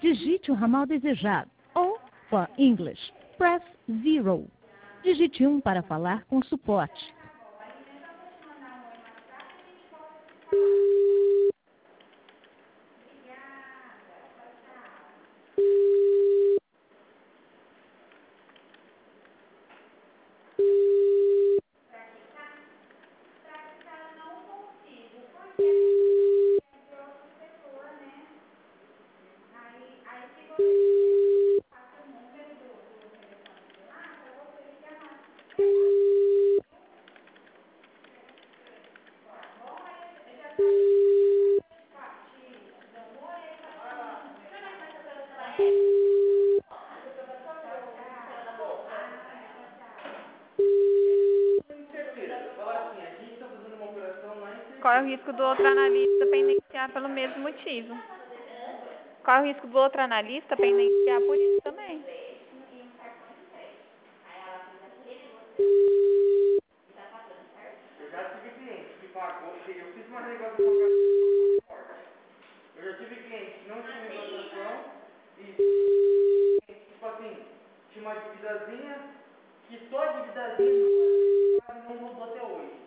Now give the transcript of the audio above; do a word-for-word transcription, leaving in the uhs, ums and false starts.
digite o ramal desejado. Ou, for English, press zero. Digite um para falar com suporte. Qual é o risco do outro analista pendenciar pelo mesmo motivo? Qual é o risco do outro analista pendenciar por isso também? Eu já tive cliente que pagou, eu fiz uma negociação forte. Eu já tive cliente que não tinha negociação e, tipo assim, tinha uma dívidazinha que só a dívidazinha não rodou até hoje.